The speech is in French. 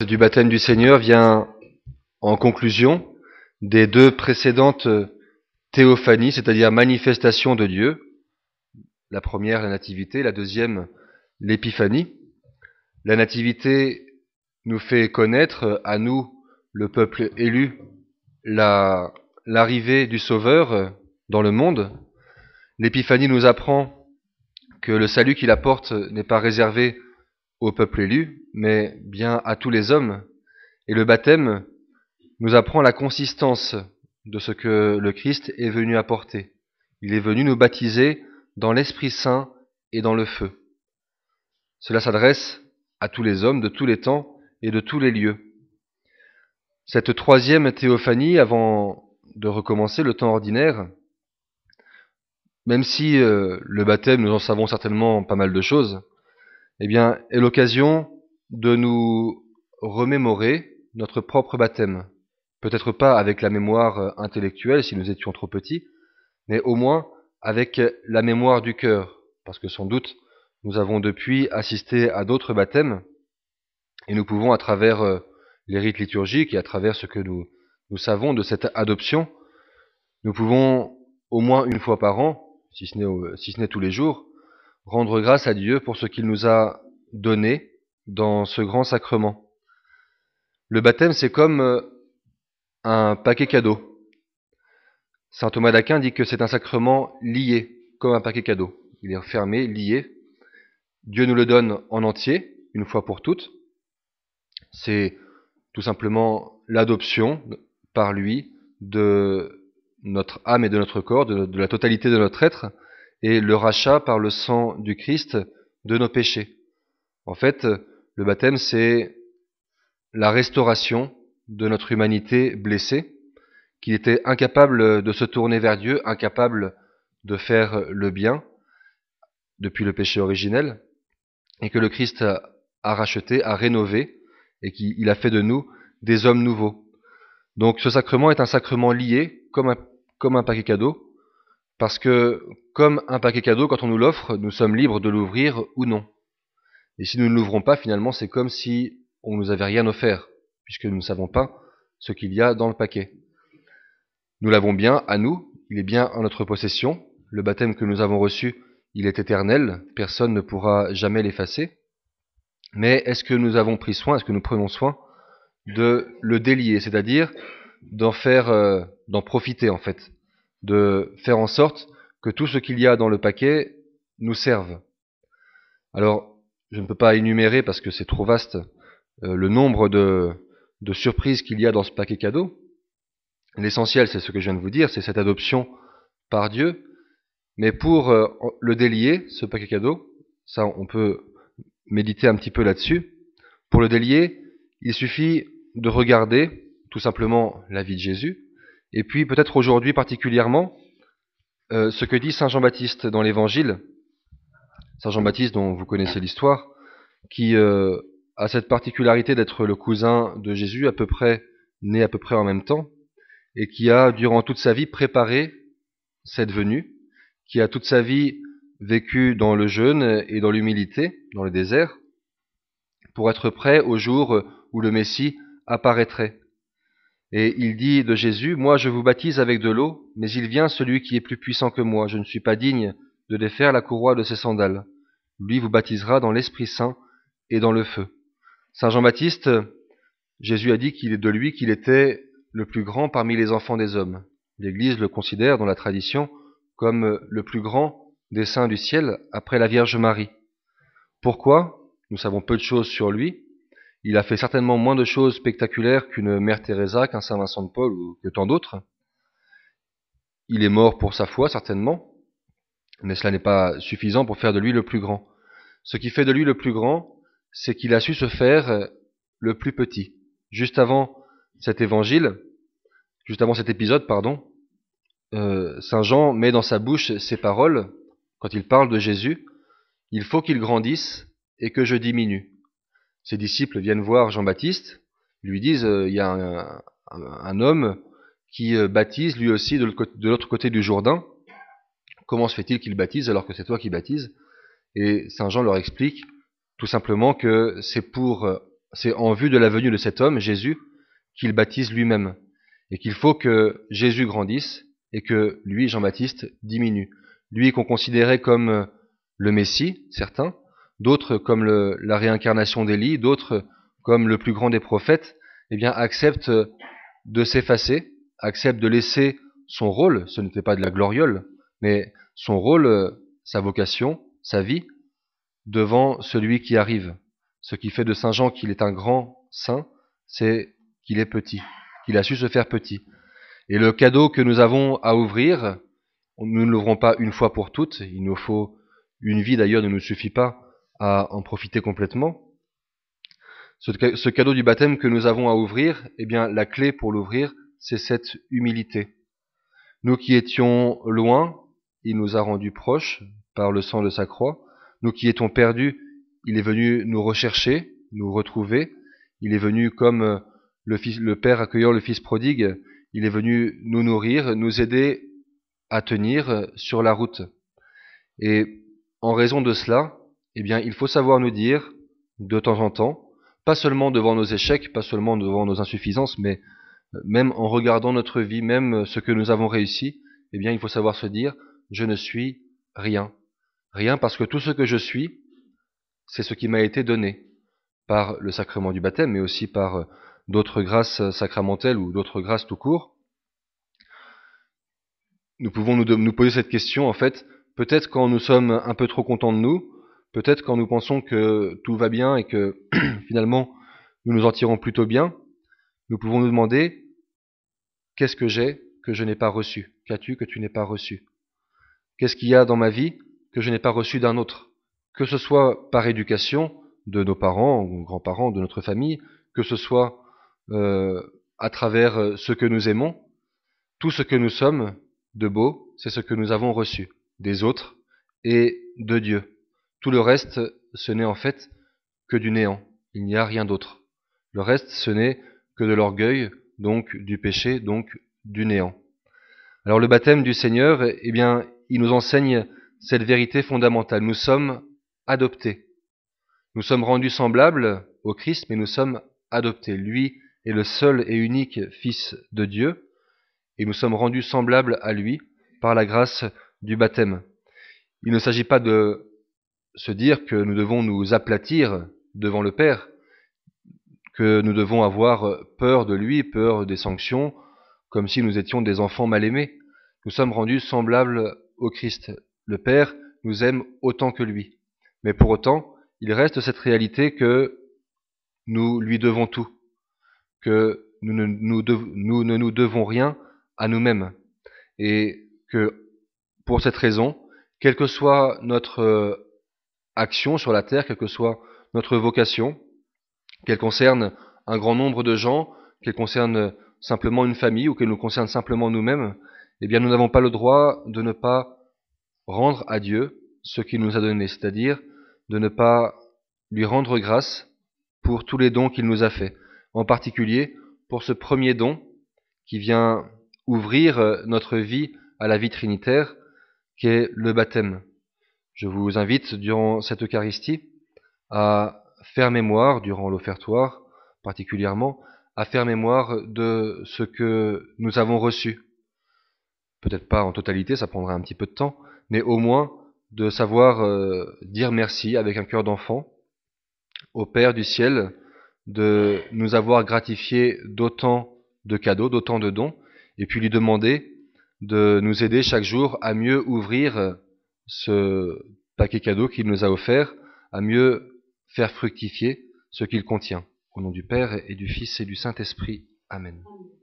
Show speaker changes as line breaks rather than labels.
du baptême du Seigneur vient en conclusion des deux précédentes théophanies, c'est-à-dire manifestations de Dieu. La première, la Nativité, la deuxième, l'Épiphanie. La Nativité nous fait connaître, à nous, le peuple élu, l'arrivée du Sauveur dans le monde. L'Épiphanie nous apprend que le salut qu'il apporte n'est pas réservé au peuple élu, mais bien à tous les hommes. Et le baptême nous apprend la consistance de ce que le Christ est venu apporter. Il est venu nous baptiser dans l'Esprit Saint et dans le feu. Cela s'adresse à tous les hommes de tous les temps et de tous les lieux. Cette troisième théophanie, avant de recommencer le temps ordinaire, même si le baptême, nous en savons certainement pas mal de choses, eh bien, est l'occasion de nous remémorer notre propre baptême. Peut-être pas avec la mémoire intellectuelle si nous étions trop petits, mais au moins avec la mémoire du cœur, parce que sans doute nous avons depuis assisté à d'autres baptêmes, et nous pouvons, à travers les rites liturgiques et à travers ce que nous savons de cette adoption, nous pouvons au moins une fois par an, si ce n'est tous les jours, rendre grâce à Dieu pour ce qu'il nous a donné dans ce grand sacrement. Le baptême, c'est comme un paquet cadeau. Saint Thomas d'Aquin dit que c'est un sacrement lié, comme un paquet cadeau. Il est fermé, lié. Dieu nous le donne en entier, une fois pour toutes. C'est tout simplement l'adoption par lui de notre âme et de notre corps, de la totalité de notre être, et le rachat par le sang du Christ de nos péchés. En fait, le baptême, c'est la restauration de notre humanité blessée, qui était incapable de se tourner vers Dieu, incapable de faire le bien depuis le péché originel, et que le Christ a racheté, a rénové, et qu'il a fait de nous des hommes nouveaux. Donc ce sacrement est un sacrement lié, comme un paquet cadeau, parce que, comme un paquet cadeau, quand on nous l'offre, nous sommes libres de l'ouvrir ou non. Et si nous ne l'ouvrons pas, finalement, c'est comme si on nous avait rien offert, puisque nous ne savons pas ce qu'il y a dans le paquet. Nous l'avons bien à nous, il est bien en notre possession. Le baptême que nous avons reçu, il est éternel, personne ne pourra jamais l'effacer. Mais est-ce que nous avons pris soin, est-ce que nous prenons soin de le délier, c'est-à-dire d'en profiter en fait, de faire en sorte que tout ce qu'il y a dans le paquet nous serve. Alors, je ne peux pas énumérer parce que c'est trop vaste le nombre de surprises qu'il y a dans ce paquet cadeau. L'essentiel, c'est ce que je viens de vous dire, c'est cette adoption par Dieu. Mais pour le délier, ce paquet cadeau, ça on peut méditer un petit peu là-dessus. Pour le délier, il suffit de regarder tout simplement la vie de Jésus, et puis peut-être aujourd'hui particulièrement ce que dit Saint Jean-Baptiste dans l'Évangile. Saint Jean-Baptiste, dont vous connaissez l'histoire, qui a cette particularité d'être le cousin de Jésus, né à peu près en même temps, et qui a, durant toute sa vie, préparé cette venue, qui a toute sa vie vécu dans le jeûne et dans l'humilité, dans le désert, pour être prêt au jour où le Messie apparaîtrait. Et il dit de Jésus, « Moi je vous baptise avec de l'eau, mais il vient celui qui est plus puissant que moi. Je ne suis pas digne de défaire la courroie de ses sandales. Lui vous baptisera dans l'Esprit Saint et dans le feu. » Saint Jean-Baptiste, Jésus a dit qu'il est de lui qu'il était le plus grand parmi les enfants des hommes. L'Église le considère dans la tradition comme le plus grand des saints du ciel après la Vierge Marie. Pourquoi ? Nous savons peu de choses sur lui. Il a fait certainement moins de choses spectaculaires qu'une Mère Teresa, qu'un Saint Vincent de Paul ou que tant d'autres. Il est mort pour sa foi, certainement, mais cela n'est pas suffisant pour faire de lui le plus grand. Ce qui fait de lui le plus grand, c'est qu'il a su se faire le plus petit. Juste avant cet épisode, Saint Jean met dans sa bouche ces paroles, quand il parle de Jésus, « Il faut qu'il grandisse et que je diminue ». Ses disciples viennent voir Jean-Baptiste, lui disent il y a un homme qui baptise lui aussi de l'autre côté du Jourdain. Comment se fait-il qu'il baptise alors que c'est toi qui baptises ? Et Saint Jean leur explique tout simplement que c'est pour c'est en vue de la venue de cet homme, Jésus, qu'il baptise lui-même. Et qu'il faut que Jésus grandisse et que lui, Jean-Baptiste, diminue. Lui qu'on considérait comme le Messie, certains, d'autres comme la réincarnation d'Élie, d'autres comme le plus grand des prophètes, eh bien acceptent de s'effacer, acceptent de laisser son rôle, ce n'était pas de la gloriole, mais son rôle, sa vocation, sa vie, devant celui qui arrive. Ce qui fait de Saint Jean qu'il est un grand saint, c'est qu'il est petit, qu'il a su se faire petit. Et le cadeau que nous avons à ouvrir, nous ne l'ouvrons pas une fois pour toutes, il nous faut une vie d'ailleurs, ne nous suffit pas à en profiter complètement. Ce cadeau du baptême que nous avons à ouvrir, eh bien la clé pour l'ouvrir, c'est cette humilité. Nous qui étions loin, il nous a rendus proches par le sang de sa croix. Nous qui étions perdus, il est venu nous rechercher, nous retrouver. Il est venu comme le Père accueillant le Fils prodigue, il est venu nous nourrir, nous aider à tenir sur la route. Et en raison de cela, eh bien, il faut savoir nous dire, de temps en temps, pas seulement devant nos échecs, pas seulement devant nos insuffisances, mais même en regardant notre vie, même ce que nous avons réussi, eh bien, il faut savoir se dire, je ne suis rien. Rien parce que tout ce que je suis, c'est ce qui m'a été donné par le sacrement du baptême, mais aussi par d'autres grâces sacramentelles ou d'autres grâces tout court. Nous pouvons nous poser cette question, en fait, peut-être quand nous sommes un peu trop contents de nous, peut-être quand nous pensons que tout va bien et que finalement nous nous en tirons plutôt bien, nous pouvons nous demander, qu'est-ce que j'ai que je n'ai pas reçu? Qu'as-tu que tu n'aies pas reçu? Qu'est-ce qu'il y a dans ma vie que je n'ai pas reçu d'un autre? Que ce soit par éducation de nos parents ou grands-parents, de notre famille, que ce soit à travers ce que nous aimons, tout ce que nous sommes de beau, c'est ce que nous avons reçu des autres et de Dieu. Tout le reste, ce n'est en fait que du néant. Il n'y a rien d'autre. Le reste, ce n'est que de l'orgueil, donc du péché, donc du néant. Alors le baptême du Seigneur, eh bien, il nous enseigne cette vérité fondamentale. Nous sommes adoptés. Nous sommes rendus semblables au Christ, mais nous sommes adoptés. Lui est le seul et unique Fils de Dieu, et nous sommes rendus semblables à lui par la grâce du baptême. Il ne s'agit pas de se dire que nous devons nous aplatir devant le Père, que nous devons avoir peur de lui, peur des sanctions, comme si nous étions des enfants mal aimés. Nous sommes rendus semblables au Christ. Le Père nous aime autant que lui. Mais pour autant, il reste cette réalité que nous lui devons tout, que nous ne nous devons rien à nous-mêmes. Et que, pour cette raison, quelle que soit notre action sur la terre, quelle que soit notre vocation, qu'elle concerne un grand nombre de gens, qu'elle concerne simplement une famille ou qu'elle nous concerne simplement nous-mêmes, eh bien nous n'avons pas le droit de ne pas rendre à Dieu ce qu'il nous a donné, c'est-à-dire de ne pas lui rendre grâce pour tous les dons qu'il nous a faits, en particulier pour ce premier don qui vient ouvrir notre vie à la vie trinitaire, qui est le baptême. Je vous invite, durant cette Eucharistie, à faire mémoire, durant l'offertoire particulièrement, à faire mémoire de ce que nous avons reçu. Peut-être pas en totalité, ça prendra un petit peu de temps, mais au moins de savoir dire merci avec un cœur d'enfant au Père du ciel de nous avoir gratifié d'autant de cadeaux, d'autant de dons, et puis lui demander de nous aider chaque jour à mieux ouvrir ce paquet cadeau qu'il nous a offert, à mieux faire fructifier ce qu'il contient. Au nom du Père et du Fils et du Saint-Esprit. Amen.